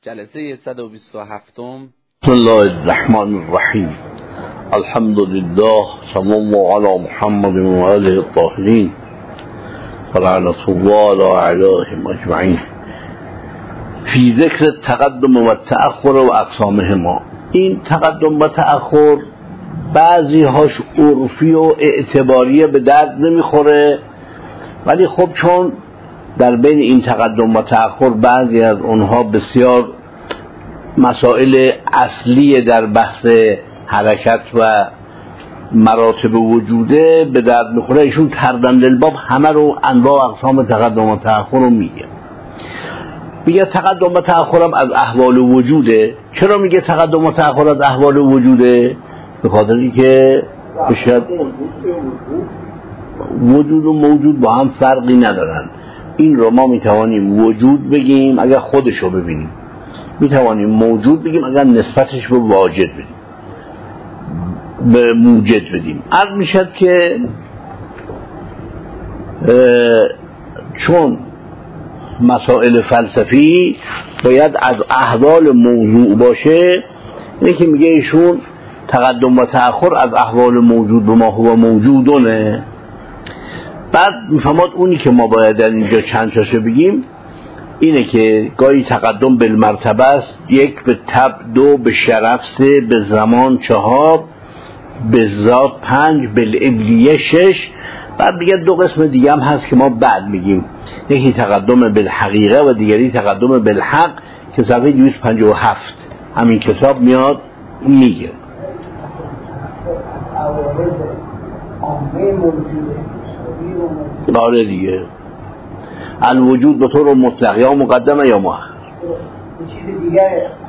جلسه 127 بسم الله الرحمن الرحیم الحمد لله صلی الله علی محمد و آله الطاهرین ولعنة الله علی اعدائهم اجمعین. فی ذکر تقدم و تأخر و اقسامهما. این تقدم و تأخر بعضی هاش عرفی و اعتباریه به درد نمیخوره، ولی خب چون در بین این تقدم و تأخر بعضی از اونها بسیار مسائل اصلی در بحث حرکت و مراتب وجوده به درد میخوره، ایشون تردن للباب همه رو انواع اقسام تقدم و تأخر رو میگه تقدم و تأخر هم از احوال وجوده. چرا میگه تقدم و تأخر از احوال وجوده؟ به خاطر اینکه بشاید وجود و موجود با هم فرقی ندارن. این رو ما میتوانیم وجود بگیم اگر خودش رو ببینیم، میتوانیم موجود بگیم اگر نسبتش به واجد بدیم، به موجد بدیم. عرض میشد که چون مسائل فلسفی باید از احوال موضوع باشه، اینه که میگه ایشون تقدم و تأخر از احوال موجود به ما هو موجودونه. بعد میفهمد اونی که ما باید در اینجا چند تاشو بگیم اینه که گاهی تقدم بالمرتبه است، 1 به طبع، 2 به شرف، 3 به زمان، 4 به ذات، 5 بالعلیه، 6. بعد دیگه 2 قسم دیگه هم هست که ما بعد میگیم، یکی تقدم بالحقیقه و دیگری تقدم بالحق که صفحه 257 همین کتاب میاد میگه. آره دیگه، الوجود به طور مطلق یا مقدمه یا مؤخر. چیز دیگه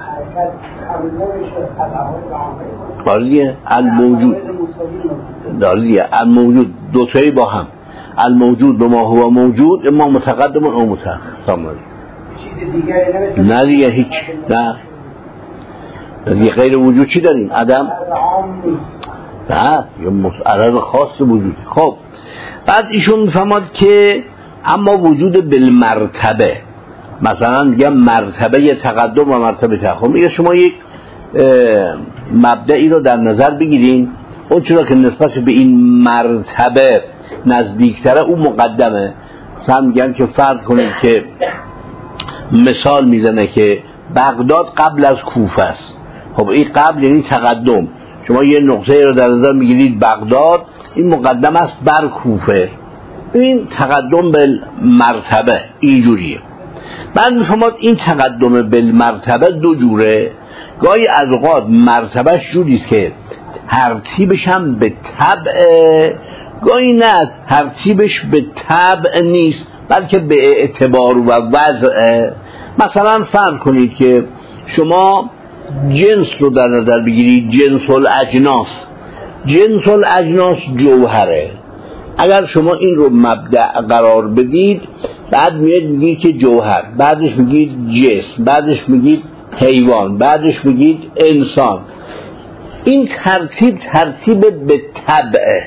آره دیگه، الموجود داره دیگه، الموجود دوتایی با هم، الموجود به ما هو موجود، اما متقدم او متأخر. چیز دیگه نه دیگه هیچ، نه دیگه. غیر وجود چی داریم؟ عدم؟ نه، یه عدد خاص وجود. خب بعد ایشون میفهمد که اما وجود بالمرتبه، مثلا میگم مرتبه تقدم و مرتبه تأخر، میگه شما یک مبدئی رو در نظر بگیرین، اون چرا که نسبت به این مرتبه نزدیکتره اون مقدمه. مثلا میگن که فرض کنید که مثال میزنه که بغداد قبل از کوفه است. خب این قبل یعنی تقدم. شما یه نقطه رو در نظر میگیرید بغداد، این مقدم است بر کوفه، این تقدم بالمرتبه اینجوریه. بعد میفهمد این تقدم بالمرتبه دو جوره. گاهی از اوقات مرتبهش جوریست که ترتیبش هم به طبع، گاهی نه ترتیبش به طبع نیست بلکه به اعتبار و وضع. مثلا فرض کنید که شما جنس رو در نظر بگیرید، جنس الاجناس. جنس الاجناس جوهره. اگر شما این رو مبدأ قرار بدید، بعد میگید که جوهر، بعدش میگید جسم، بعدش میگید حیوان، بعدش میگید انسان. این ترتیب به طبعه،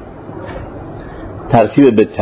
ترتیب به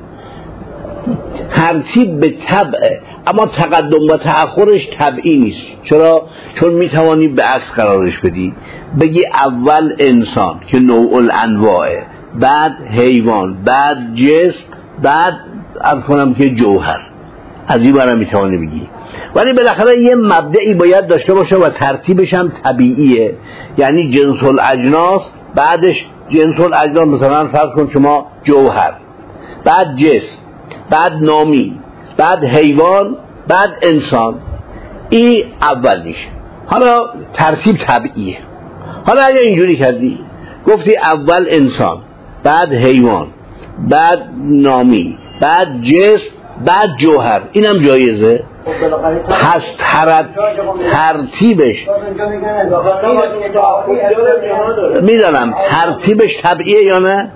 طبعه، اما تقدم و تأخرش طبعی نیست. چرا؟ چون میتوانی به عکس قرارش بدی، بگی اول انسان که نوع الانواعه، بعد حیوان، بعد جسم، بعد عرض کنم که جوهر. از این برای میتوانی بگی، ولی بالاخره یه مبدئی باید داشته باشه و ترتیبش هم طبیعیه. یعنی جنس الاجناس، بعدش جنس الاجناس مثلا فرض کن شما جوهر، بعد جسم، بعد نامی، بعد حیوان، بعد انسان. این اول میشه. حالا ترتیب طبیعیه. حالا اگه اینجوری کردی، گفتی اول انسان، بعد حیوان، بعد نامی، بعد جسم، بعد جوهر، اینم جایزه. پس ترتیبش میدانم ترتیبش طبیعیه یا نه؟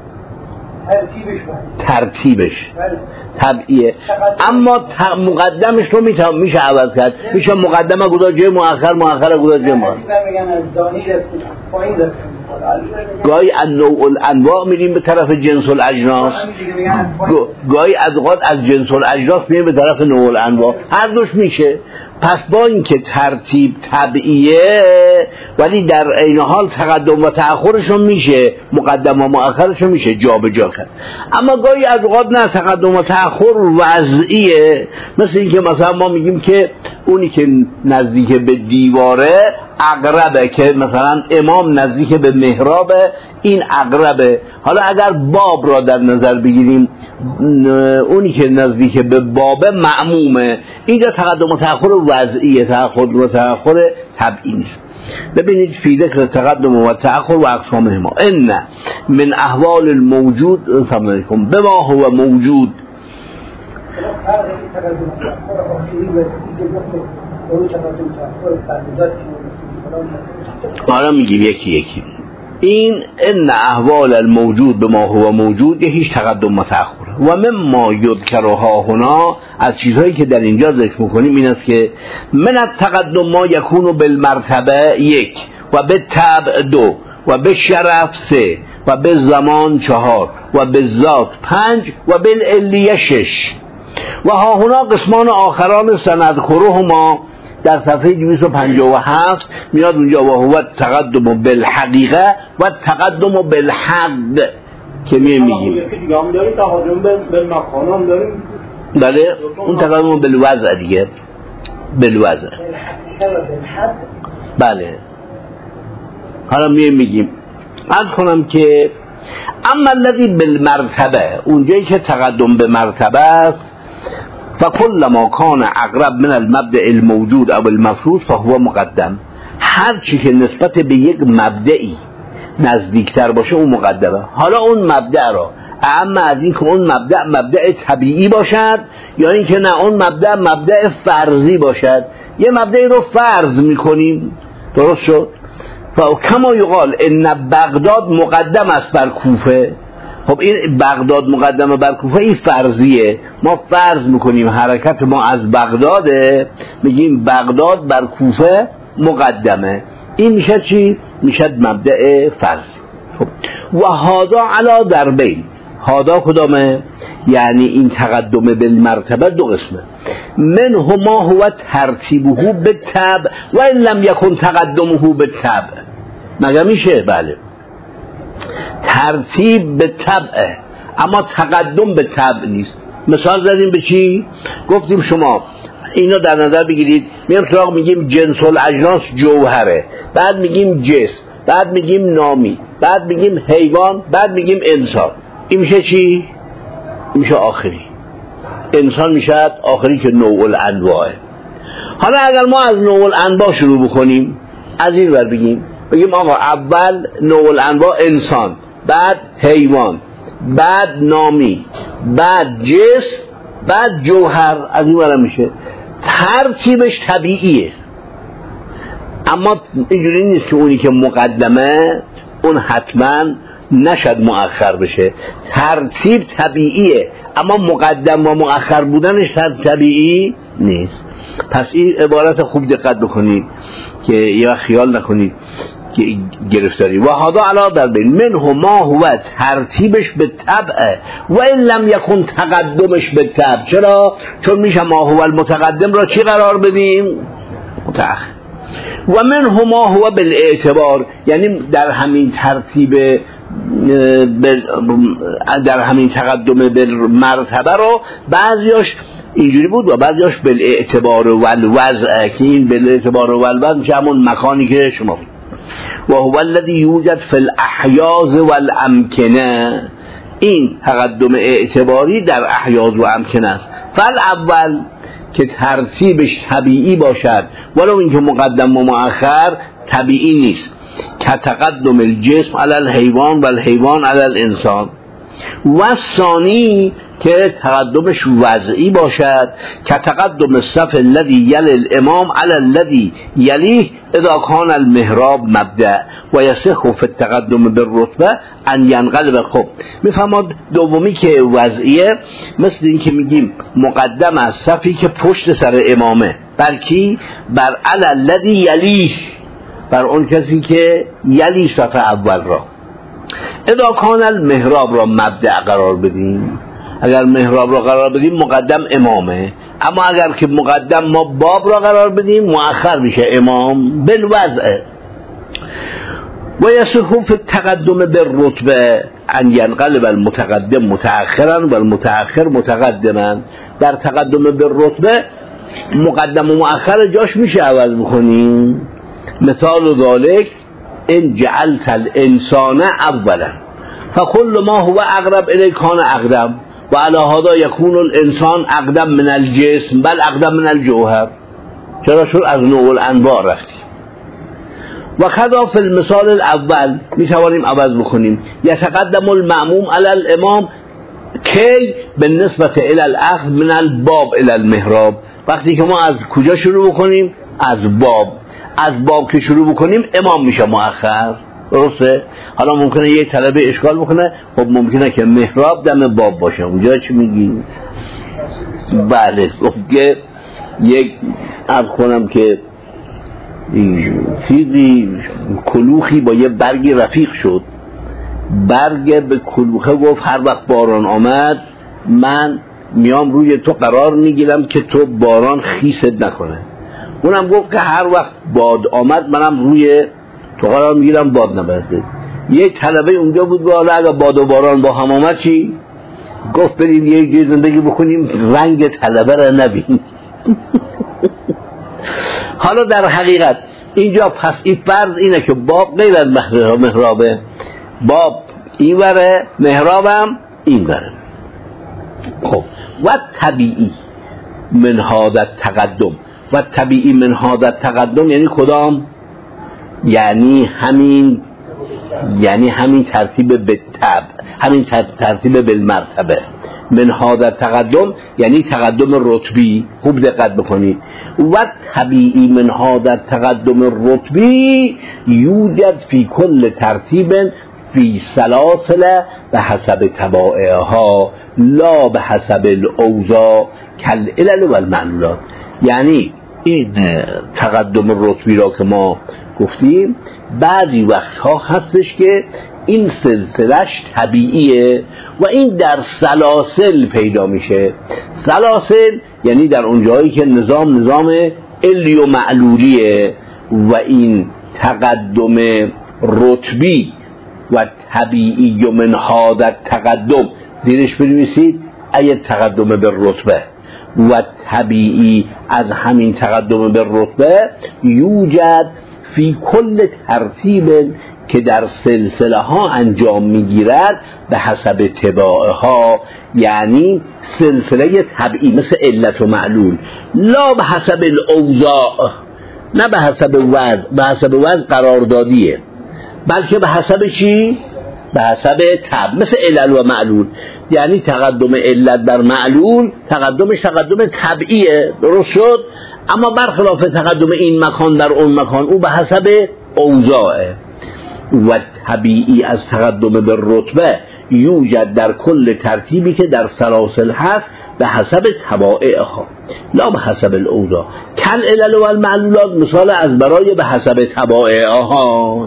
ترتیبش طبیعیه، اما مقدمش رو میشه عوض کرد. میشه مقدمه گذاشت جای مؤخر، مؤخر گذاشت جای مؤخر. گاهی از نوع الانواع میریم به طرف جنس الاجناس، گاهی از اوقات از جنس الاجناس میریم به طرف نوع الانواع، هر دوش میشه. پس با اینکه ترتیب طبیعیه ولی در عین حال تقدم و تأخرشون میشه، مقدم و مؤخرشون میشه جا به جا کرد. اما گاهی از اوقات نه، تقدم و تأخر وضعیه، مثل اینکه مثلا ما میگیم که اونی که نزدیک به دیواره اقربه، که مثلا امام نزدیک به محرابه، این اقربه. حالا اگر باب را در نظر بگیریم، اونی که نزدیک به بابه مأمومه، اینجا تقدم و تأخر وضعیه، تقدم و تأخر طبیعی نیست. ببینید فی ذکر تقدم و تأخر و اقسامهما ان من احوال الموجود بما هو موجود. حالا میگیم یکی یکی. این ان احوال الموجود به ما هو موجود هیچ تقدم و تأخر. و مما یذکرها هنا، از چیزهایی که در اینجا ذکر میکنیم این است که من التقدم ما یکون بالمرتبه 1 و بالطبع 2 و بالشرف 3 و بالزمان 4 و بالذات 5 و بالعلیه 6 و ها هنا قسمان آخران سنذکرهما. در صفحه 257 میاد اونجا و هو تقدم بالحقیقه و تقدم بالحق که میگیم یکی دیگه هم داریم، تقدم بالمکان هم داریم. بله، اون تقدم بالوضع دیگه، بالوضع. بله. حالا میگیم عرض کنم که اما الذی بالمرتبه، اونجایی که تقدم به مرتبه است، فکل ما کان اقرب من المبدأ الموجود او المفروض فهو مقدم. هر چی که نسبت به یک مبدعی نزدیکتر باشه اون مقدمه. حالا اون مبدأ را اما از این که اون مبدأ طبیعی باشد یا این که نه اون مبدأ فرضی باشد. یه مبدعی رو فرض میکنیم، درست شد؟ کما یقال ان بغداد مقدم است بر کوفه. خب این بغداد مقدمه بر کوفه، این فرضیه، ما فرض میکنیم حرکت ما از بغداده، میگیم بغداد بر کوفه مقدمه. این میشه چی؟ میشه مبدأ فرضی. خب و هادا علا دربین، هادا کدامه؟ یعنی این تقدم بالمرتبه دو قسمه. من هما هو ترتیبه بالطبع و ان لم یکن تقدمه بالطبع. مگه میشه؟ بله، ترتیب به طبعه اما تقدم به طبع نیست. مثال زدیم به چی؟ گفتیم شما اینو در نظر بگیرید، میام سراغ میگیم جنس الاجناس جوهره، بعد میگیم جسم، بعد میگیم نامی، بعد میگیم حیوان، بعد میگیم انسان. این میشه چی؟ میشه آخری. انسان میشه آخری که نوع الانواعه. حالا اگر ما از نوع الانواع شروع بکنیم، از این ور بگیم آقا اول نوع الانواع انسان، بعد حیوان، بعد نامی، بعد جسم، بعد جوهر، از این ور میشه. ترتیبش طبیعیه، اما اینجوری نیست که اونی که مقدمه اون حتما نشد مؤخر بشه. ترتیب طبیعیه اما مقدم و مؤخر بودنش طبیعی نیست. پس این عبارت خوب دقت بکنید که یا خیال نکنید که گرفتاری. و هذا علا در بین منه ما هو ترتیبش به طبع و این لم یکن تقدمش به طبع. چرا؟ چون میشه ما هو المتقدم را چی قرار بدیم؟ متأخر. و منه ما هو بالاعتبار، یعنی در همین ترتیب در همین تقدم به مرتبه رو بعضیاش اینجوری بود و بعضیاش بالاعتبار و الوضع، که این بالاعتبار و الوضع میشه همون مکانی که شما بود. و هو الذی یوجد فی الاحیاز والامکنه، این تقدم اعتباری در احیاز و امکنه است. فالاول که ترتیبش طبیعی باشد ولو اینکه مقدم و مؤخر طبیعی نیست، که تقدم الجسم علی الحیوان و الحیوان علی الانسان. و ثانی که تقدمش وضعی باشد، که تقدم الصف الذی یلی الامام علی الذی یلیه اذا کان المحراب مبدأ و یصح فی التقدم بالرتبه ان ینقلب. خب میفهمید دومی که وضعیه مثل این که میگیم مقدم از صفی که پشت سر امامه، بر کی؟ بر علی الذی یلیه. بر اون کسی که یلی صف اول را. اذا کان المحراب را مبدأ قرار بدیم، اگر محراب را قرار بدیم مقدم امامه، اما اگر که مقدم ما باب را قرار بدیم مؤخر میشه امام بالوضع. و یصح فی التقدم بالرتبه ان ينقلب المتقدم متأخرا و المتأخر متقدما. در تقدم بالرتبه مقدم و مؤخر جاش میشه عوض بکنیم. مثال ذلك ان جعلت الانسان اولا فكل ما هو اقرب الیک کان اقدم و علی هذا یکون الانسان اقدم من الجسم بل اقدم من الجوهر. چرا؟ شد از نوع الانواع رفتیم. و خذا فی المثال الاول می توانیم عوض بکنیم یتقدم المأموم علی الامام کی بالنسبه الی الاخذ من الباب الی المحراب. وقتی که ما از کجا شروع بکنیم؟ از باب که شروع بکنیم امام میشه مؤخر. درسته؟ حالا ممکنه یک طلبه اشکال بکنه، خب ممکنه که محراب دم باب باشه، اونجا چی میگی؟ بله که یک عرض کنم که چیزی کلوخی با یه برگی رفیق شد، برگ به کلوخه گفت هر وقت باران آمد من میام روی تو قرار میگیرم که تو باران خیست نکنه. اونم گفت که هر وقت باد آمد منم روی تو قرار میگیرم باد نبرده. یک طلبه اونجا بود که اگه باد و باران با هم آمد چی؟ گفت بریم یک جای زندگی بکنیم رنگ طلبه را نبین. حالا در حقیقت اینجا پس این فرض اینه که باب غیر از محرابه، باب این وره محرابم این وره. خب و طبیعی من هذا تقدم، و طبیعی من هذا تقدم یعنی کدام؟ یعنی همین ترتیب به طبع، همین ترتیب بالمرتبه. من هذا تقدم یعنی تقدم رتبی. خوب دقت بکنید. و طبیعی من هذا تقدم رتبی یوجد فی کل ترتیب فی سلاسل به حسب تبائعها لا به حسب الاوضاع کالعلل و المعلولات. یعنی این تقدم رتبی را که ما گفتیم بعضی وقتها هستش که این سلسلش طبیعیه و این در سلاسل پیدا میشه. سلاسل یعنی در اون جایی که نظام علی و معلولیه و این تقدم رتبی و طبیعی و من هذا تقدم زیرش بنویسید ای تقدم به رتبه و طبیعی از همین تقدم به رتبه یوجد فی کل ترتیب که در سلسله ها انجام میگیرد به حسب تباعها، یعنی سلسله طبیعی مثل علت و معلول، لا به حسب الاوضاع، نه به حسب وضع، به حسب وضع قراردادیه، بلکه به حسب چی؟ به حسب طبع، مثل علل و معلول. یعنی تقدم علت بر معلول تقدمش تقدم طبیعیه، درست شد، اما برخلاف تقدم این مکان در اون مکان او به حسب اوضاعه. و طبیعی از تقدم به رتبه یوجد در کل ترتیبی که در سلاسل هست به حسب تبائعها لا به حسب الاوضاع کل علل و المعلولات مثال از برای به حسب تبائعها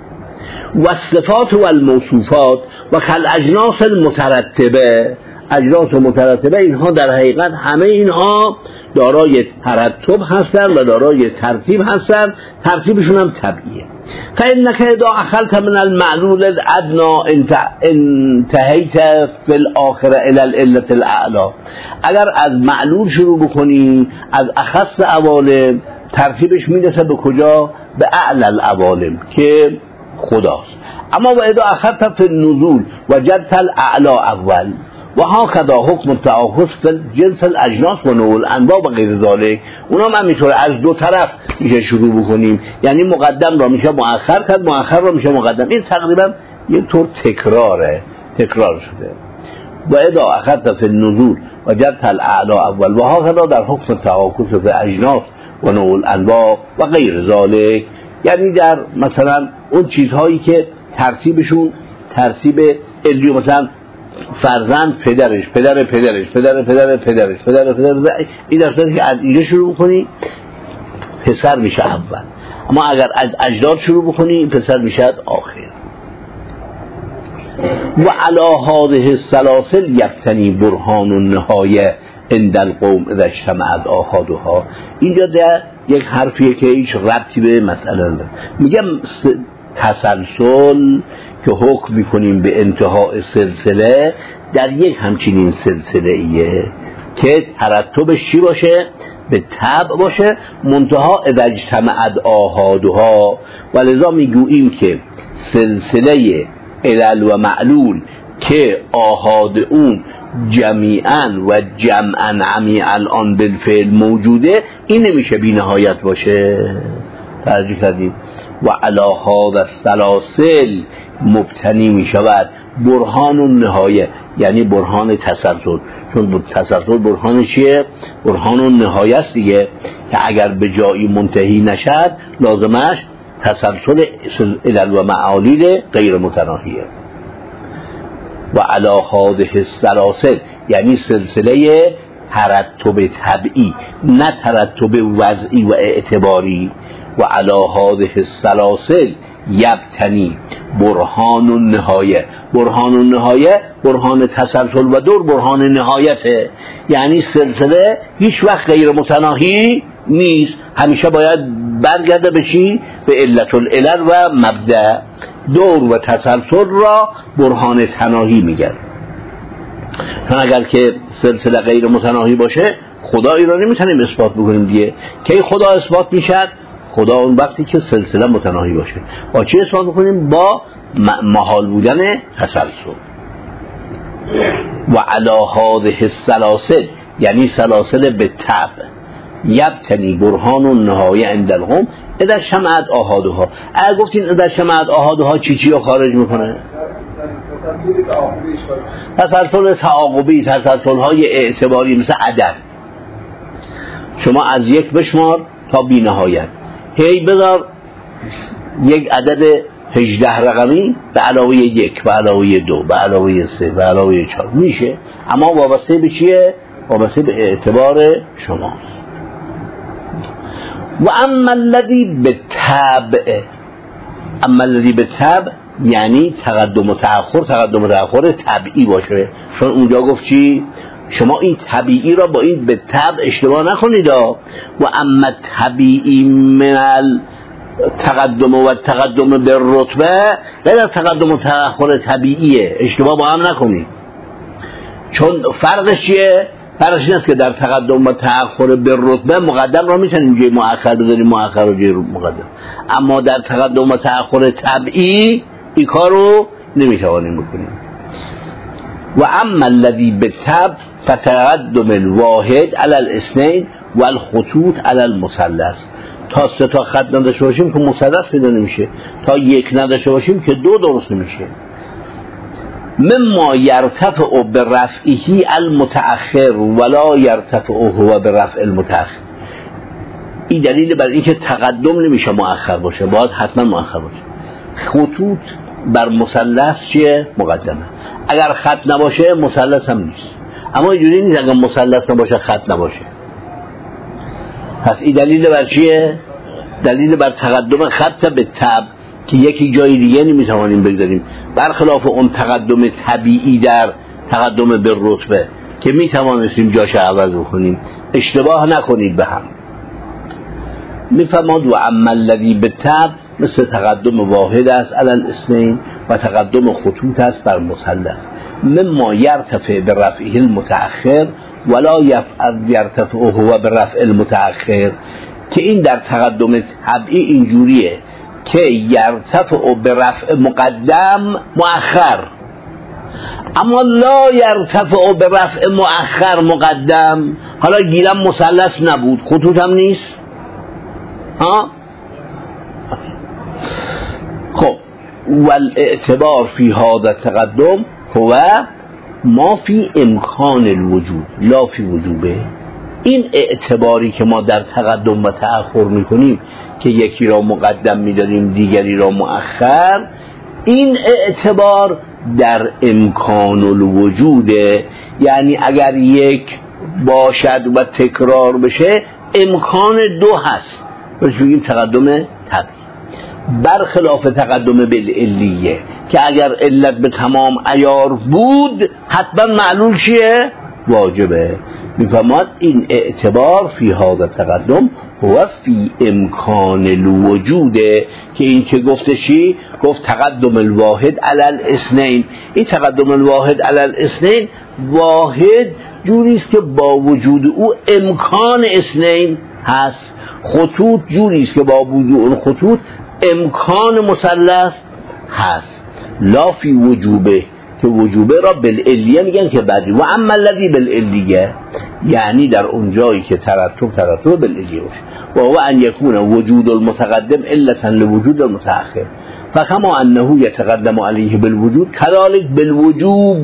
و صفات و الموصوفات و کل اجناس المترتبه. اجناس مترتبه اینها در حقیقت همه اینها دارای ترتب هستند و دارای ترتیب هستند، ترتیبشون هم طبیعیه. فإنك اذا اخلت من المعلول الادنى انتهيت في الاخره الى العله الاعلى. اگر از معلول شروع بکنی از اخص عوالم ترتیبش میرسه به کجا؟ به اعلى العوالم که خداست. اما و اذا اخذت في النزول وجدت الاعلى اول و هكذا حکم التعاخذ في جنس الاجناس و نوع الانواع و غیر ذلك. اونا هم همینطوره، از دو طرف میشه شروع بکنیم، یعنی مقدم را میشه مؤخر کرد، مؤخر را میشه مقدم. این تقریبا یک طور تکرار شده. و اذا اخذت في النزول وجدت الاعلى اول و هكذا در حکم التعاخذ في اجناس و نوع الانواع و غیر ذلك، یعنی در مثلا اون چیزهایی که ترتیبشون ترتیب علی، مثلا فرزند پدرش، پدر پدرش، پدر پدر پدرش، پدر پدر، این در صورتی که از اینجا شروع کنی پسر میشه اول. اما اگر از اجداد شروع بکنی این پسر میشه آخر. و علی هذه السلاسل یبتنی برهان النهایه عند القوم اذا اجتمعت آحادها. اینجا در یک حرفیه که هیچ ربطی به مسئله نداره. میگم تسلسل که حکم میکنیم به انتهای سلسله در یک همچنین سلسله ایه که ترتبش چی باشه؟ به تبع باشه، منتها اذا اجتمعت آحادها. ولذا میگوییم که سلسله علل و معلول که آحاد اون جمیعاً و جمعاً عمیعاً آن بالفعل موجوده، این نمیشه بی نهایت باشه. ترجیح کردیم و علی هذا السلاسل مبتنی میشود برهان النهایه، یعنی برهان تسلسل. چون تسلسل برهان چیه؟ برهان النهایه است دیگه، که اگر به جایی منتهی نشد لازمش تسلسل علل و معالل غیر متناهیه. و علی هذه السلاسل یعنی سلسله ترتب طبعی، نه ترتب وضعی و اعتباری. و علی هذه السلاسل یبتنی برهان النهایه. برهان النهایه برهان تسلسل و دور برهان نهایته، یعنی سلسله هیچ وقت غیر متناهی نیست، همیشه باید برگرده به چی؟ به علت العلل و مبدأ. دور و تسلسل را برهان تناهی میگن. چون اگر که سلسله غیر متناهی باشه خدایی را نمیتونیم اثبات بکنیم دیگه. کی خدا اثبات میشد؟ خدا اون وقتی که سلسله متناهی باشه. با چی اثبات بکنیم؟ با محال بودن تسلسل. و علی هذه السلاسل یعنی سلاسل به تبع یبتنی برهان النهایه عند القوم اذا اجتمعت آحادها. اگر گفتین اذا اجتمعت آحادها چی رو خارج میکنه؟ تسلسل تعاقبی، تسلسل های اعتباری مثل عدد. شما از یک بشمار تا بی نهایت، هی بذار یک عدد 18 رقمی به علاوه 1 به علاوه 2 به علاوه 3 به علاوه 4 میشه، اما وابسته به چیه؟ وابسته به اعتبار شماست. و اما الذی بالتبع، اما الذی بالتبع یعنی تقدم و تأخر، تقدم و تأخر طبیعی باشه. چون اونجا گفت چی؟ شما این طبیعی را با این به تبع اشتباه نکنید. و اما طبیعی من تقدم و تقدم به رتبه غیر از تقدم و تأخر طبیعیه، اشتباه با هم نکنید. چون فرقش چیه؟ فرقش این است که در تقدم و تأخر به رتبه مقدم را میتونیم جای مؤخر بذاریم، مؤخر رو جای مقدم، اما در تقدم و تأخر طبیعی این کار رو نمیتوانیم بکنیم. و اما الذی بالتبع فتقدم الواحد علی الاثنین و الخطوط علی المثلث. تا 3 تا خط نداشته باشیم که مثلث پیدا نمیشه، تا 1 نداشته باشیم که 2 درست نمیشه. مما یرتفع برفعه المتأخر ولا یرتفع هو برفع المتأخر. این دلیل بر اینکه تقدم نمیشه مؤخر باشه، باید حتما مؤخر باشه. خطوط بر مثلث چیه؟ مقدمه. اگر خط نباشه مثلث هم نیست. اما اینجوری نیست اگر مثلث نباشه خط نباشه. پس این دلیل بر چیه؟ دلیل بر تقدم خط به تبع که یکی جای دیگه نمیتوانیم بگذاریم، برخلاف اون تقدم طبیعی در تقدم به رتبه که میتوانستیم جاش عوض بکنیم. اشتباه نکنید به هم. میفرماد و اما الذی بالتبع مثل تقدم واحد است علی الاثنین و تقدم خطوط است بر مثلث. مما یرتفع برفعه المتأخر ولا یرتفع هو برفع المتأخر، که این در تقدم طبعی اینجوریه که یرتفع برفع مقدم مؤخر، اما لا یرتفع برفع مؤخر مقدم. حالا گیرم مثلث نبود، خطوط هم نیست. خب والاعتبار فی هذا التقدم هو ما فی امکان الوجود لا فی وجوبه. این اعتباری که ما در تقدم و تأخر میکنیم که یکی را مقدم میداریم دیگری را مؤخر، این اعتبار در امکان الوجوده. یعنی اگر یک باشد و تکرار بشه امکان 2 هست، بهش میگیم تقدم طبعی، برخلاف تقدم بالعلیه که اگر علت به تمام عیار بود حتما معلول چیه؟ واجبه. میفهمد این اعتبار فی هذا تقدم و فی امکان الوجوده که این که گفته چی؟ گفت تقدم الواحد علی الاثنین. این تقدم الواحد علی الاثنین، واحد جوریست که با وجود او امکان اثنین هست، خطوط جوریست که با وجود اون خطوط امکان مثلث هست. لا فی وجوبه که وجوبه را بالعلیه میگن که بعدی و اما الذی بالعلیه یعنی در اون جایی که ترتب بالعلیه باشه و هو ان یکون وجود المتقدم علتا لوجود المتأخر فکما انه یتقدم علیه بالوجود کذالک بالوجوب.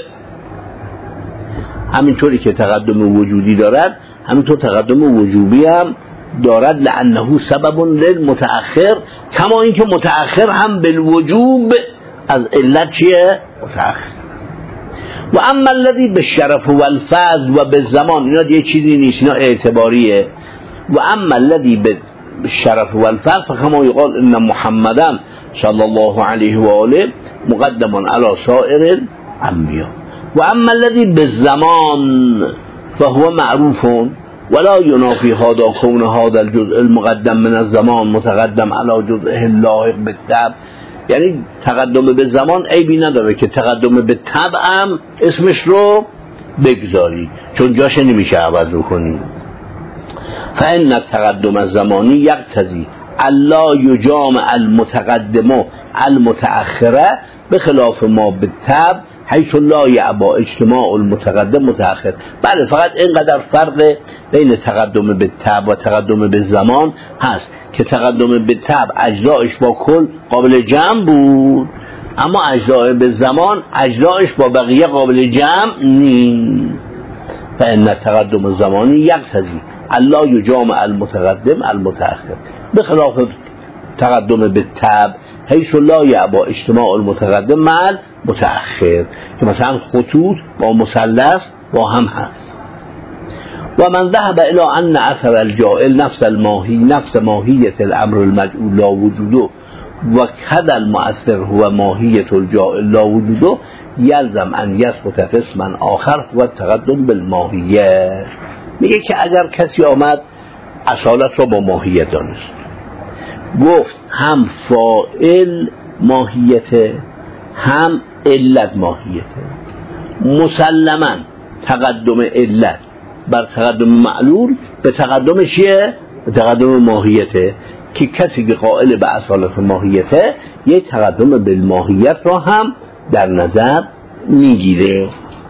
همینطوری که تقدم وجودی دارد همینطور تقدم وجوبی هم دارد، لانه سبب للمتأخر کما اینکه متأخر هم بالوجوب از علت چیه؟ متأخر. و اما الذی بالشرف والفضل و بالزمان، اینا دیگه چیزی نیست، اینا اعتباریه. و اما الذی بالشرف والفضل فکما یقال ان محمدا صلی الله علیه و آله مقدم علی سائر الانبیاء. و اما الذی بالزمان فهو معروف ولا ينافي هذا كون هذا الجزء المقدم من الزمان متقدم على جزءه اللاحق بالطبع. یعنی تقدم به زمان عیبی نداره که تقدم به طبع هم اسمش رو بگذاری، چون جاش نمیشه عوض بکنی. فإن التقدم الزمانی یقتضی الا یجامع المتقدم المتأخره بخلاف ما بالطبع حیث لا یعبا اجتماع المتقدم متأخر. بله، فقط اینقدر فرق بین تقدم به طبع و تقدم به زمان هست که تقدم به طبع اجزایش با کل قابل جمع بود، اما اجزای به زمان اجزایش با بقیه قابل جمع نیست. فإن التقدم الزمانی یقتضی الا یجامع المتقدم المتأخر بخلاف تقدم به طبع حیث لا یعبا اجتماع المتقدم مع متأخر که مثلا خطوط با مثلث با هم هست. و من ذهب الى ان اثر الجائل نفس ماهیت الامر المجعول لا وجوده و کذا المؤثر هو ماهیت الجائل لا وجوده یلزم ان یثبت قسما آخر و تقدم بالماهیه. میگه که اگر کسی آمد اصالت را با ماهیت دانست، گفت هم فاعل ماهیته هم علت ماهیته، مسلما تقدم علت بر تقدم معلول به تقدم چیه؟ به تقدم ماهیته، که کسی که قائل به اصالت ماهیته یک تقدم بالماهیت را هم در نظر میگیره.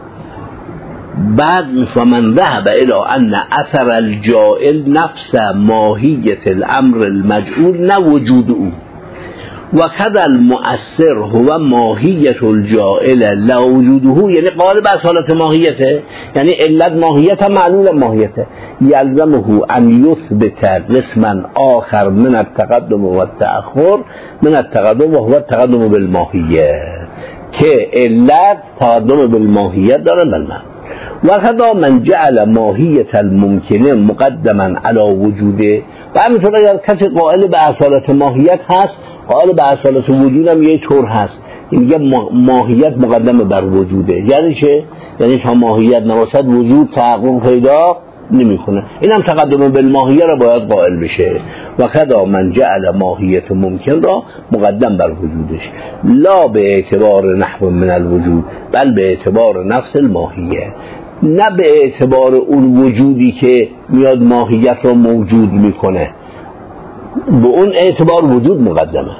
بعد من ذهب الى ان اثر الجائل نفس ماهیت الامر المجعول نه وجود او و کذا المؤثر هو ماهیت الجائل لا وجوده، یعنی قائل به اصالت ماهیته، یعنی علت ماهیت معلول ماهیته. یلزمه ان یثبت قسما آخر من التقدم و التأخر من التقدم و هو التقدم بالماهیه، که علت تقدم بالماهیت داره بالمعنی. و خدا من جعل ماهیت الممکنه مقدما علی وجوده. و همینطور اگر کسی قائل به اصالت ماهیت هست، قائل به اصالت وجود هم یه طور هست، میگه ماهیت مقدم بر وجوده. یعنی چه؟ یعنی تا ماهیت نباشد وجود تحقق پیدا نمیکنه. این هم تقدم بالماهیه را باید قائل بشه. و خدا من جعل ماهیت ممکن را مقدم بر وجودش لا به اعتبار نحو من الوجود بل به اعتبار نفس الماهیه، نه به اعتبار اون وجودی که میاد ماهیت را موجود میکنه، به اون اعتبار وجود مقدمه.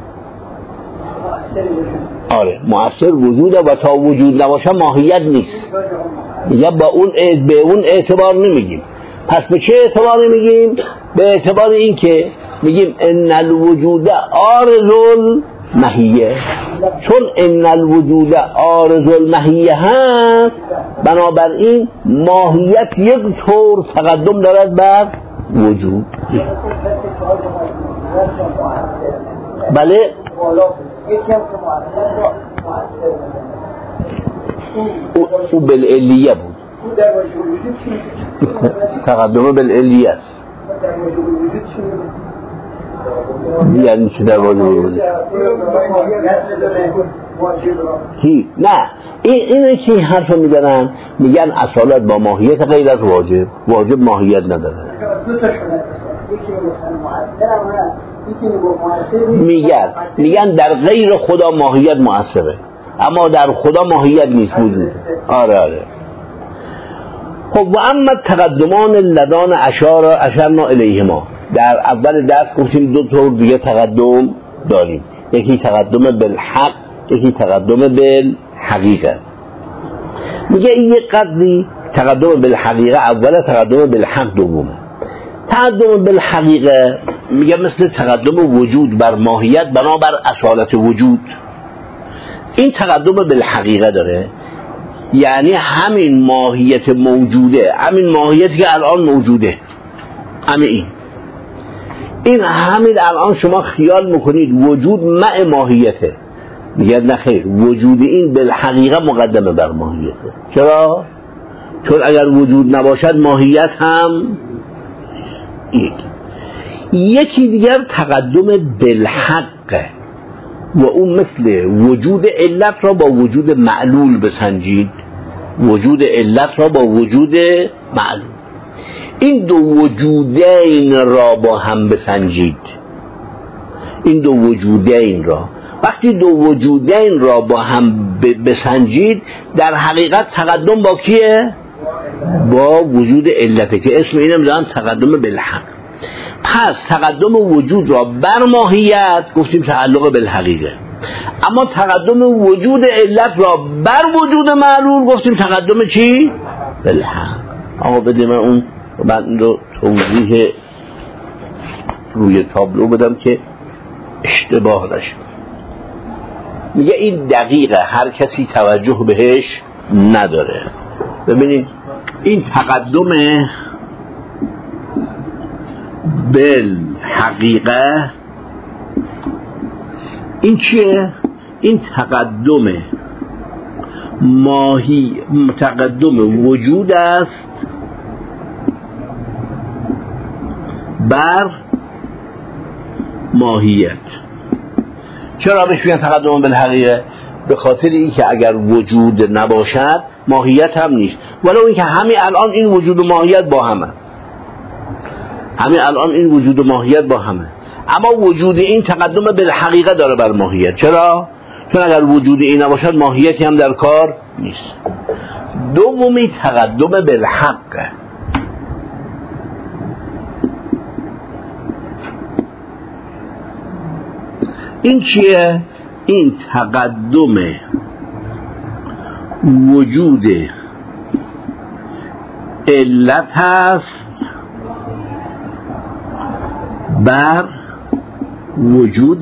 آره، مؤثر وجوده و تا وجود نباشه ماهیت نیست، یا به اون اعتبار نمیگیم. پس به چه اعتباری میگیم؟ به اعتبار این که میگیم ان الوجود عارض الماهیه، چون ان الوجود عارض الماهیه هست، بنابراین ماهیت یک طور تقدم دارد بر وجود. بله، او بالعلیه بود، تقدم بالعلیه است. یعنی چی در واجب وجود؟ نه اینه که حرف میدارن میگن اصالت با ماهیت غیر از واجب، واجب ماهیت نداره. میگن در غیر خدا ماهیت مؤثره اما در خدا ماهیت نیست وجود. آره خب و اما تقدمان لدان اشرنا الیهما، در اول درس گفتیم دو طور دیگه تقدم داریم، یکی تقدم بالحق یکی تقدم بالحقیقه. میگه این یک قدری تقدم بالحقیقه اوله، تقدم بالحق دومه. تقدم بالحقیقه میگه مثل تقدم وجود بر ماهیت بنابر اصالت وجود. این تقدم بالحقیقه داره، یعنی همین ماهیت موجوده، همین ماهیتی که الان موجوده، همین الان شما خیال میکنید وجود مع ماهیته، میگه نه خیر، وجود این بالحقیقه مقدمه بر ماهیته. چرا؟ چون اگر وجود نباشد ماهیت هم یکی دیگر تقدم بالحق و اون مثل وجود علت را با وجود معلول بسنجید، وجود علت را با وجود معلول، این دو وجودین را با هم بسنجید. این دو وجودین را وقتی دو وجودین را با هم بسنجید در حقیقت تقدم با کیه؟ با وجود علته که اسم اینم دارن تقدم بالحق. پس تقدم وجود را بر ماهیت گفتیم تعلق بالحقیقه، اما تقدم وجود علت را بر وجود معلول گفتیم تقدم چی؟ بالحق. آقا بده من اون رو توضیح روی تابلو بدم که اشتباه نشه. میگه این دقیقه، هر کسی توجه بهش نداره. ببینید این تقدم بالحقیقه این چیه؟ این تقدم تقدم وجود است بر ماهیت. چرا بهش میگن تقدم بالحقیقه؟ به خاطر اینکه اگر وجود نباشد ماهیت هم نیست، ولو اینکه همین الان این وجود و ماهیت با همه، اما وجود این تقدم بالحقیقه داره بر ماهیت. چرا؟ چون اگر وجود این نباشد ماهیتی هم در کار نیست. دومی تقدم بالحق. این چیه؟ این تقدم وجود علت هست بر وجود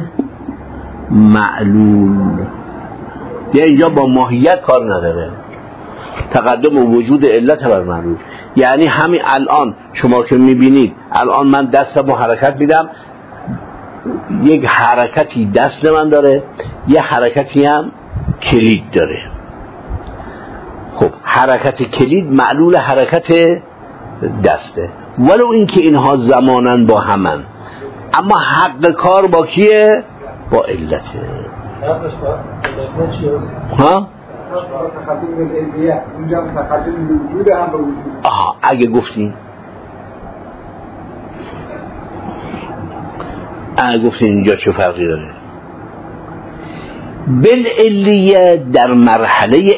معلول. یعنی اینجا با ماهیت کار نداره، تقدم وجود علت بر معلول. یعنی همین الان شما که میبینید الان من دستمو حرکت میدم، یک حرکتی دست من داره، یه حرکتی هم کلید داره. خب حرکت کلید معلول حرکت دسته، ولو اینکه اینها زمانن با همن، اما حق کار با کیه؟ با علته. ها؟ آها اگه گفتین اینجا چه فرقی داره؟ بالعلیه در مرحله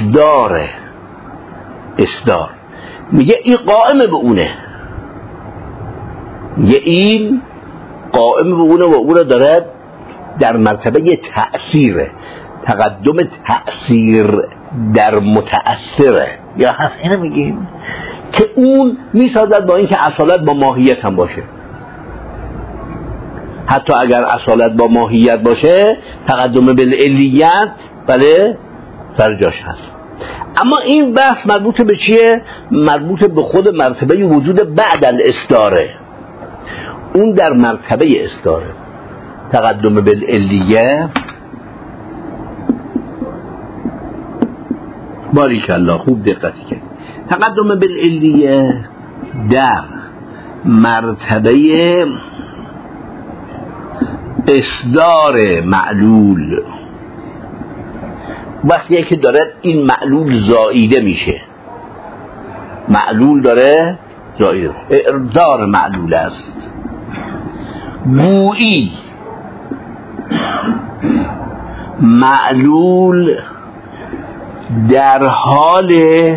اصدار میگه این قائم به اونه، میگه این قائم به اونه و اونه داره در مرتبه تأثیره، تقدم تأثیر در متأثره. یا هست اینو میگیم که اون میسازد با اینکه اصالت با ماهیت هم باشه. حتی اگر اصالت با ماهیت باشه تقدم بالعلیت بله سر جاش هست. اما این بحث مربوط به چیه؟ مربوط به خود مرتبه وجود بعد الاصداره. اون در مرتبه اصداره. تقدم بالعلیه باریکالله خوب دقتی کرد. تقدم بالعلیه در مرتبه اصدار معلول وقتی که داره این معلول زائیده میشه، معلول داره زائیده، اصدار معلول است. گویی معلول در حال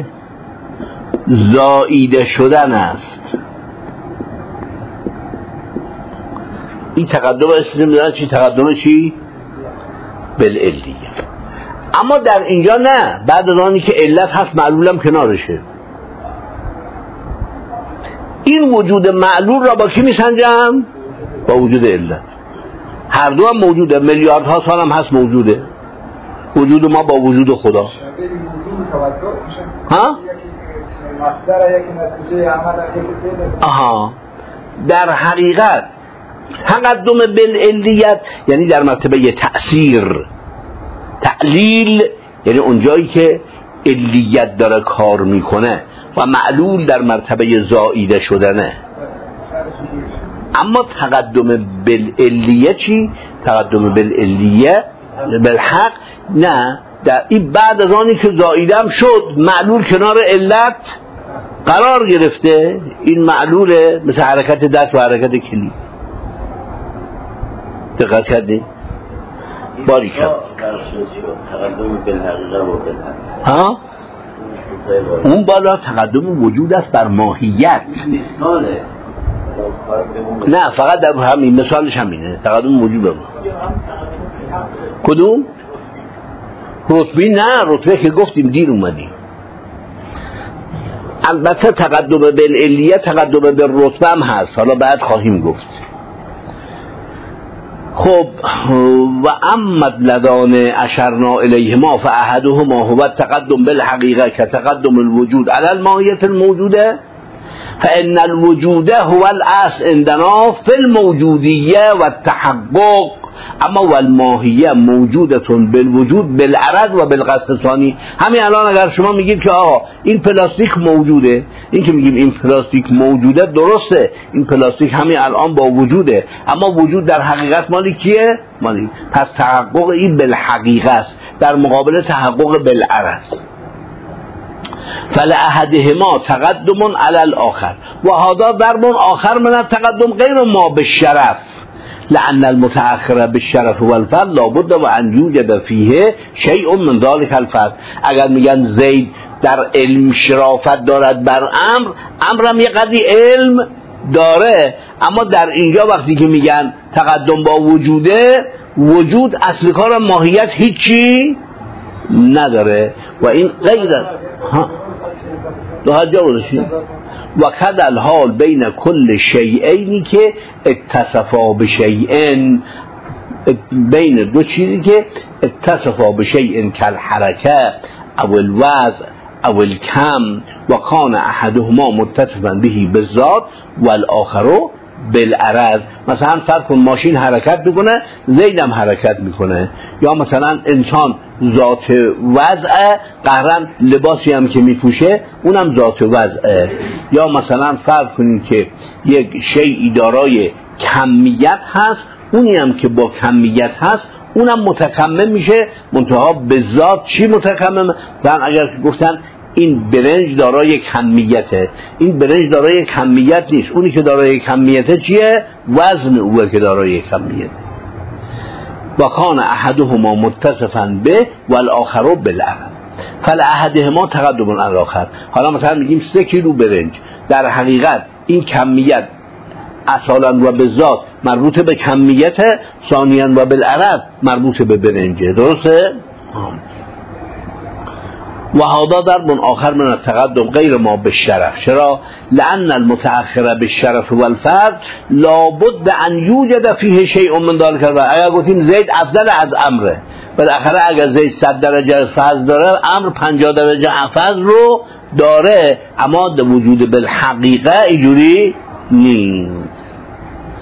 زائیده شدن است. این تقدم اسم میدونن چی؟ تقدم چی؟ بالعلیه. اما در اینجا نه، بعد از آنی که علت هست معلولم کنارشه. این وجود معلول را با کی میسنجم؟ با وجود علت. هر دو هم موجوده، میلیاردها سال هم هست موجوده. وجود ما با وجود خدا. ها؟ آها. در حقیقت تقدم بالعلیت یعنی در مرتبه تأثیر، تعلیل یعنی اونجایی که علیت داره کار میکنه، و معلول در مرتبه زائیده شدنه. اما تقدم بالعلیه چی؟ تقدم بالعلیه بالحق نه، در این بعد از آنی که زائیده هم شد معلول کنار علت قرار گرفته. این معلوله مثل حرکت دست و حرکت کلید. دقت کردی؟ باری کرد تقدم بالحقیقه و بالحق. ها؟ اون بالا تقدم وجود است بر ماهیت. نه فقط در همین مثالش همینه، تقدم وجود بر کدوم؟ رتبی نه، رتبه که گفتیم دیر اومدیم. البته تقدم بالعلیه تقدم بالرتبه هم هست، حالا بعد خواهیم گفت. خب و اما لدان اشرنا الیهما فاحدهما هو التقدم بالحقیقه كتقدم الوجود على الماهیه الموجوده فان الوجود هو الاصل عندنا في الموجودیه والتحقق، اما والماهیه موجوده بالوجود بالعرض و بالقصد ثانی. همین الان اگر شما میگید که آقا این پلاستیک موجوده، این که میگیم این پلاستیک موجوده درسته، این پلاستیک همین الان با وجوده، اما وجود در حقیقت مالی کیه؟ مالی. پس تحقق این بالحقیقه است در مقابل تحقق بالعرض. فلأحدهما تقدم علی الاخر و هذا ضرب آخر من التقدم غیر ما بالشرف لأن المتأخر بالشرف والفضل لابد و ان یوجد فیه شیء من ذلك الفضل. اگر میگن زید در علم شرافت دارد بر امر، امرم یه قدری علم داره، اما در اینجا وقتی که میگن تقدم با وجوده، وجود اصل کار ماهیت هیچی نداره و این غیر دو حجا برشی و کد الحال بین کل شیئینی که اتصفا بشیئن، بین دو چیزی که اتصفا بشیئن کل حرکه او الوضع او الکم و کان احدهما متصفا بهی بالذات و الاخرو بالعرض. مثلا فرض کن ماشین حرکت میکنه، زیدم حرکت میکنه، یا مثلا انسان ذات وضع، قهرن لباسی هم که میپوشه اونم ذات وضعه، یا مثلا فرض کنید که یک شیئی دارای کمیت هست، اونی هم که با کمیت هست اونم متکمل میشه، منتها به ذات چی متکمل؟ مثلا اگر گفتن این برنج دارای کمیته، این برنج دارای کمیت نیست، اونی که دارای کمیته چیه؟ وزن اوه که دارای کمیته. و کان احدهما متصفا به و الاخر بالعرض فلاحدهما تقدم علی الاخر. حالا مثلا میگیم 3 کیلو برنج، در حقیقت این کمیت اصالا و به ذات مربوط به کمیت، ثانیاً و بالعرض مربوط به برنجه، درسته؟ و هذا ضرب آخر من التقدم غیر ما بالشرف. چرا؟ لأن المتأخر بالشرف والفضل لابد ان یوجد فیه شیء من ذلك. اگر گفتیم زید افضل از امره، بالاخره اگر زید 100 درجه فضل داره، امر 50 درجه فضل رو داره، اما وجود بالحقیقه اینجوری نیست.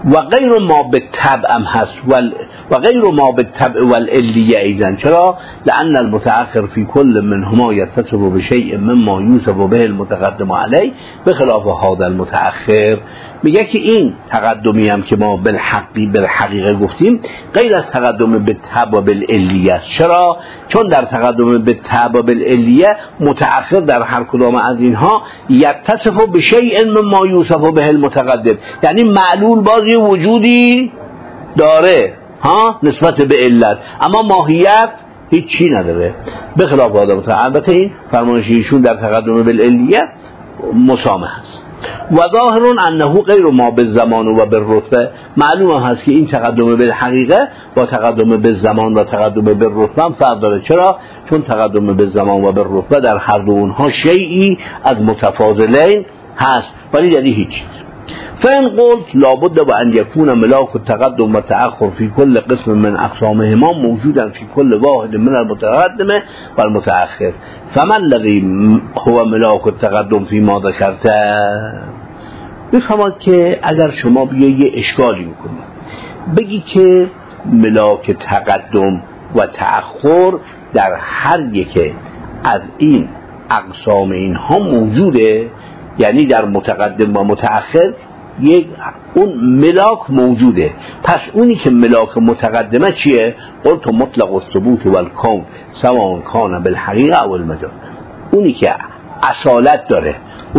و غیر ما به طبع هم هست و غیر ما به طبع والعلیه ایزن. چرا؟ لأن المتأخر فی کل منهما یتصف بشیء مما یوصف به المتقدم علیه بخلاف هذا المتأخر. میگه که این تقدمی هم که ما بالحقیقه گفتیم غیر از تقدم به طبع و بالعلیه است. چرا؟ چون در تقدم به طبع و بالعلیه متأخر در هر کدام از اینها یتصف بشیء مما یوصف به المتقدم، یعنی معلول بازی وجودی داره ها نسبت به علت، اما ماهیت هیچ چی نداره بخلاف آدم. البته این فرمایش ایشون در تقدم بالعلیه مسامح است. و ظاهر انه غیر ما بالزمان و بالرتبه، معلوم هست که این تقدم بالحقیقه با تقدم بالزمان و تقدم بالرتبه هم فرق داره. چرا؟ چون تقدم بالزمان و بالرتبه در هر دو اونها شیئی از متفاضلین هست ولی یعنی هیچ. فإن قلت لابد و ان يكون ملاك التقدم و تأخر في كل قسم من اقسامهما موجودا في كل واحد من المتقدم و المتأخر، فما الذي هو ملاك التقدم فيما ذكرته؟ میفهمد که اگر شما بیایی یه اشکالی میکنی بگی که ملاک تقدم و تأخر در هر یک از این اقسام اینها موجوده، یعنی در متقدم و متأخر یک اون ملاک موجوده، پس اونی که ملاک متقدمه چیه؟ قلت مطلق الثبوت والکون سواء کان بالحقیقه او المجاز. اونی که اصالت داره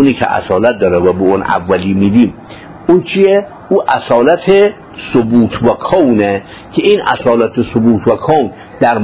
و به اون اولی میدیم اون چیه؟ او اصالت ثبوت و کونه که این اصالت ثبوت و کون در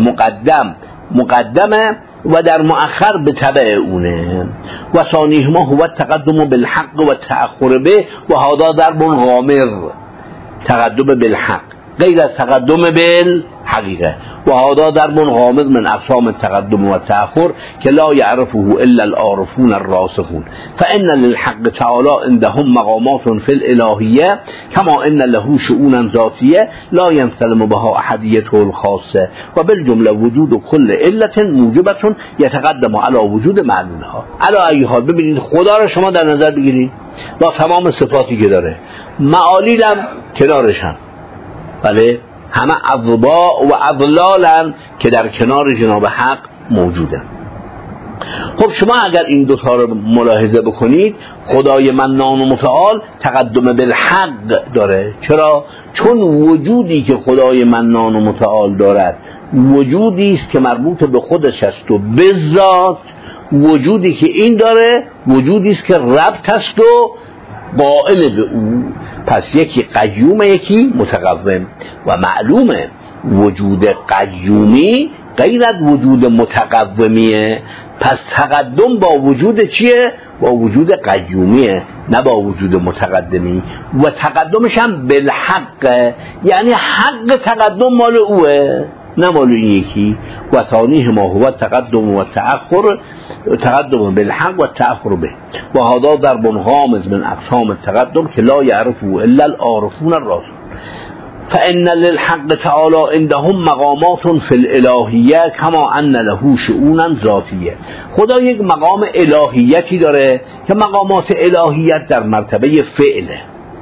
مقدمه و در مؤخر به تبع اونه. و ثانیهما هو التقدم بالحق و تأخر به و هذا ضرب غامر، تقدم بالحق غیر از تقدم بالحقیقه و هذا ضرب غامض من اقسام التقدم و التأخر که لا يعرفه الا العارفون الراسخون. فان للحق تعالى عندهم مقامات في الالهیه كما ان له شؤونا ذاتیه لا ينسلم بها احدیته الخاصه و بالجمله وجود کل علت موجبه يتقدم على وجود معلولها. علی ای حال ببینید خدا را شما در نظر بگیرید با تمام صفاتی که داره، معالیل هم کنارش هم، بله همه اضباء و اضلالن که در کنار جناب حق موجودن. خب شما اگر این دوتا رو ملاحظه بکنید خدای منان و متعال تقدم بالحق داره. چرا؟ چون وجودی که خدای منان و متعال دارد وجودی است که مربوط به خودش است و به ذات، وجودی که این داره وجودی است که ربط است و قائم به او، پس یکی قیوم یکی متقوم و معلومه وجود قیومی غیر از وجود متقومیه، پس تقدم با وجود چیه؟ با وجود قیومیه نه با وجود متقدمی و تقدمش هم بالحق، یعنی حق تقدم مال اوه نه مال این یکی. و ثانیه ما هو تقدم و تأخر، تقدم بالحق و تأخر به و هذا ضرب غامض من اقسام التقدم که لا يعرفه الا العارفون الراسخون. فإن للحق تعالى عندهم مقامات في الالهیه كما ان له شؤونا ذاتیه. خدا یک مقام الهیتی داره که مقامات الهیت در مرتبه فعله،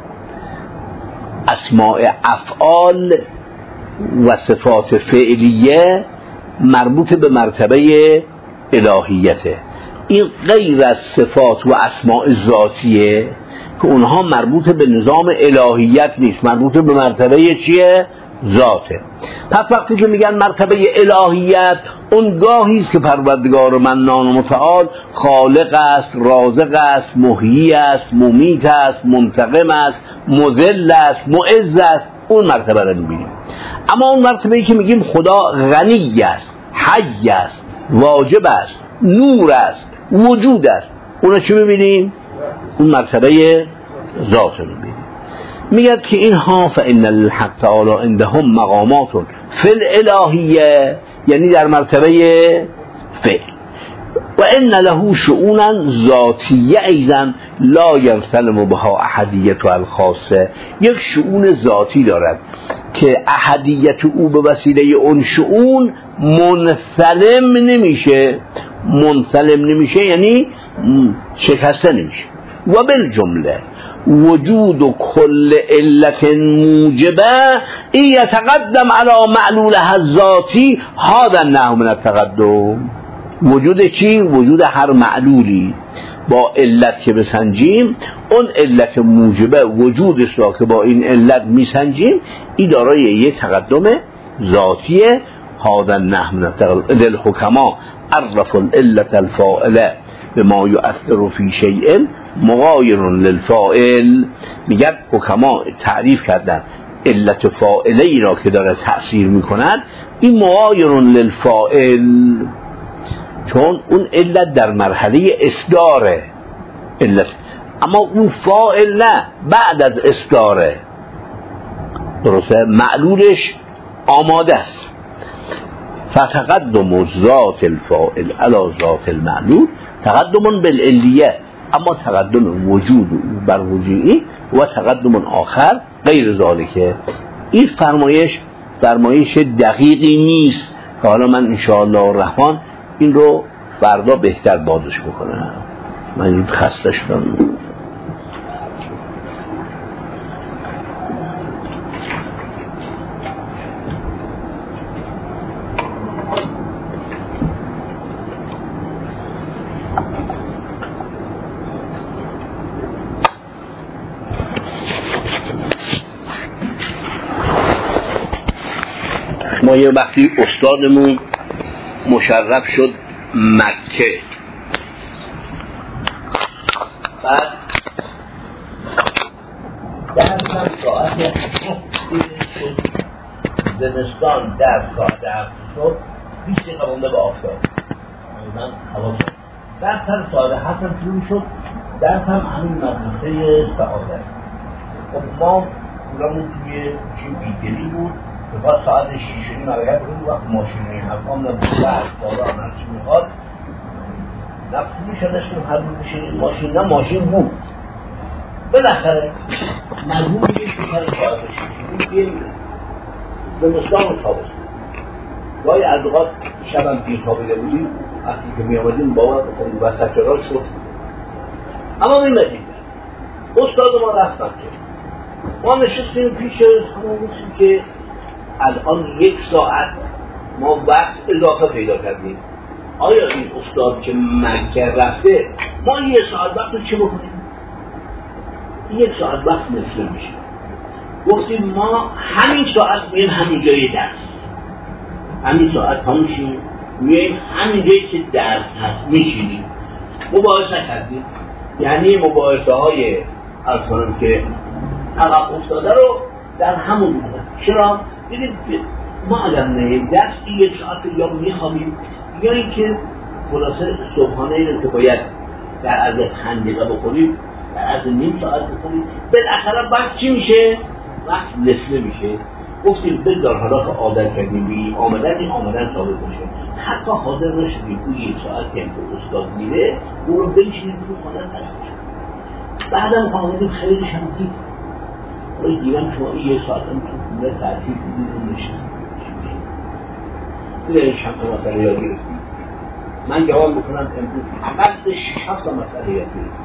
اسماء افعال و صفات فعلیه مربوط به مرتبه الهیته. این غیر از صفات و اسماء ذاتیه که اونها مربوط به نظام الهیت نیست، مربوط به مرتبه چیه؟ ذاته. پس وقتی که میگن مرتبه الهیت اون گاهی است که پروردگار منان و متعال خالق است، رازق است، محیی است، ممیت است، منتقم است، مذل است، معز است، اون مرتبه رو میبینیم. اما اون مرتبه‌ای که میگیم خدا غنی است، حی است، واجب است، نور است، وجود است، اون چی میبینیم؟ اون مرتبه ذات رو میبینیم. میگه که اینها فإن الحق تعالی عندهم مقامات فی الالهیه، یعنی در مرتبه فعل، و ان له شؤونا ذاتیه ایضا لا ينسلم بها احدیت الخاصه. یک شؤون ذاتی دارد که احدیت او به وسیله اون شؤون منسلم نمیشه، یعنی شکسته نمیشه. و بالجمله وجود کل علت موجبه این یتقدم علی معلولها الذاتی هذا النحو من التقدم. وجود چی؟ وجود هر معلولی با علت که بسنجیم، اون علت موجبه وجودش را که با این علت میسنجیم، این دارای یه تقدم ذاتیه. هذا النحو من التقدم. للحکما عرف العلت الفاعله بما یؤثر فی شیء مغایر للفاعل. میگن حکما تعریف کردن علت فاعله ای را که داره تأثیر میکند این مغایر للفاعل، چون اون علت در مرحله اصداره علت، اما اون فاعل نه، بعد از اصداره. درسته؟ معلولش آماده است. فتقدم ذات الفاعل علی ذات المعلول تقدم بالعلیه، اما تقدم وجود بر وجودی و تقدم آخر غیر ذالکه. این فرمایش دقیقی نیست که حالا من انشاءالله الرحمن این رو فردا بهتر بازش بکنم. من این خسته شدم. ما یه وقتی استادمون مشرف شد مکه، بعد درسم ساعت زمستان در ساعت 7 صبح 20 دقیقه مونده به آفتاب، من هوا شد درسم ساعت 7 شروع شد. درسم همین مدرسه سعادت. خب ما پولامون توی بیدلی بود، بخواد ساعت 6:30 حرکت کنیم. وقت ماشینی حرفام نبود، درس بالا هرچی میخواد نفسی شدشتیم هر بود بشینیم ماشین، نه ماشین بود. بالاخره مجبور میگه که سر ساعت 6:30 بیاییم زمستان و تابستان. گاهی از اوقات شبم دیر خوابیده بودیم، وقتی که میامدیم بابا بکنیم وسط چرا شد. اما میمدیم استاد ما رفت مکه، ما نشستیم پیش همون روزی که الان 1 ساعت ما وقت اضافه پیدا کردیم. آیا این استاد که مکه رفته ما 1 ساعت وقت رو چه بکنیم؟ 1 ساعت وقت نصفه میشه. گفتیم ما همین ساعت میایم همین جای درس، همین ساعت همونشیم میایم همین جایی که درس هست میشینیم. مباحثه کردیم، یعنی مباحثه های از کنم که عقب افتاده رو در همون بودن. چرا؟ دیدید ما اگر نه درسی 1 ساعت یا میخوابیم یا اینکه خلاصه صبحانه اینو که باید در عرض 5 دقیقه بخوریم در عرض نیم ساعت بخوریم، بالاخره وقت چی میشه؟ وقت نصفه میشه. گفتیم بذار حالا که عادت کردیم بی آمدن این آمدن ثابت باشه، حتی حاضر نشدیم اون 1 ساعت که استاد میره اون رو بنشینیم رو خانه نشد. بعدم آمدیم خیلی شمدید ولی دیدم شما این 1 ساعت هم تو کنه تحصیل دیدیم رو نشد. دیدم شمس مسئله یاد گرفتیم. من جواب بکنم امروز فقط 6-7 مسئله یاد گرفتیم.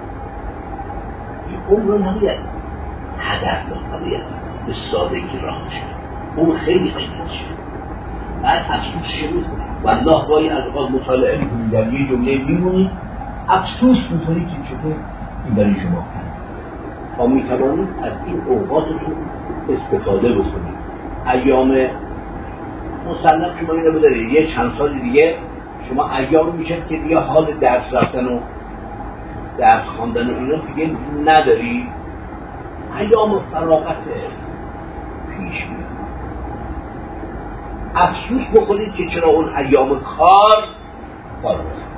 این اون رو نباید هدف نباید به سادگی راه شد، اون خیلی قیمت شد. بعد افسوس شد والله گاهی از اوقات مطالعه میکنیم در یه جمله میمونیم افسوس میکنیم که چطور این برای شما کنیم. تا میتوانیم از این اوقاتتون استفاده بکنیم. ایام مسلم شما اینو بدارید یه چند سال دیگه شما ایام میشد که دیگه حال درس رفتن و درس خواندن و اینا دیگه نداری، ایام فراغت پیش میاد. افسوس بکنید که چرا اون ایام کار فارغ